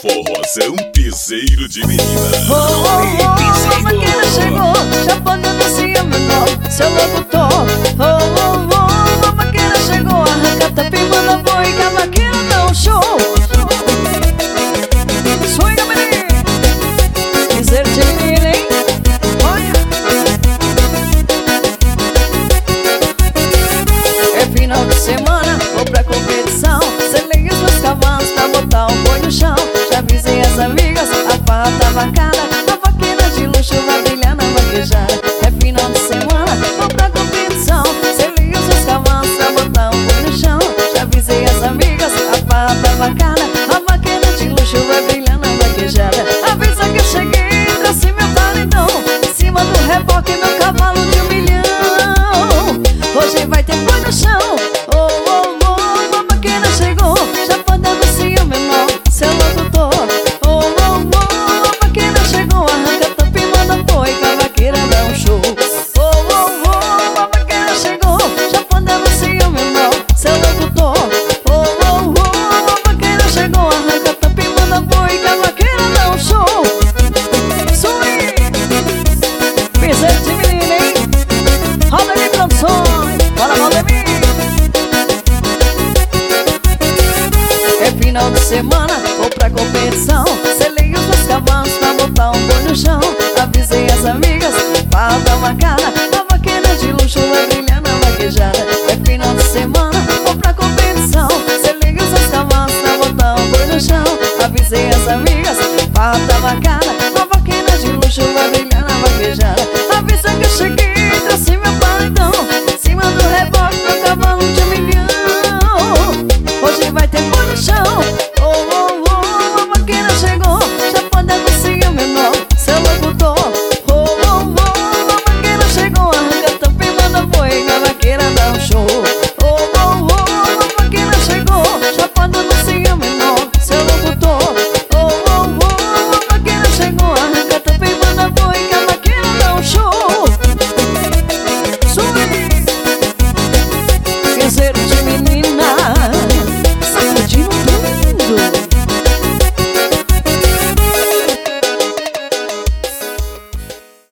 Forrozão piseiro de menina. A vaqueira chegou, chapando anuncia menor, seu locutor. A vaqueira chegou, arranca tapim, manda boi, que a vaqueira dá um show. Swinga, menino, piseiro de menina, hein? Olha, é final de semana, vou pra competição. Selei os meus cavalos pra botar o boi no chão. Já avisei as amigas, a farra tá bacana. A vaqueira de luxo vai brilhar na vaquejada. É final de semana, vou pra competição. Selei os meus cavalos pra botar o boi no chão. Já avisei as amigas, a farra tá bacana. A vaqueira de luxo vai brilhar na vaquejada. Avisa que eu cheguei, trouxe meu paredão. Em cima do reboque, meu cavalo de 1 milhão. Hoje vai ter boi no chão. A vaqueira chegou, já pode anunciar o menor, seu locutor. A vaqueira chegou, arranca tampa e manda boi, que a vaqueira dá um show. A vaqueira chegou, já pode anunciar o menor, seu locutor. A vaqueira chegou, arranca tampa e manda boi, que a vaqueira dá um show. Swing, piseiro de menina, hein? Roda de produções, bora Valdemir. É final de semana, vou pra competição. Selei os meus cavalos pra botar um boi no chão. Avisei as amigas, farra tá bacana. A vaqueira de luxo vai brilhar na vaquejada. É final de semana,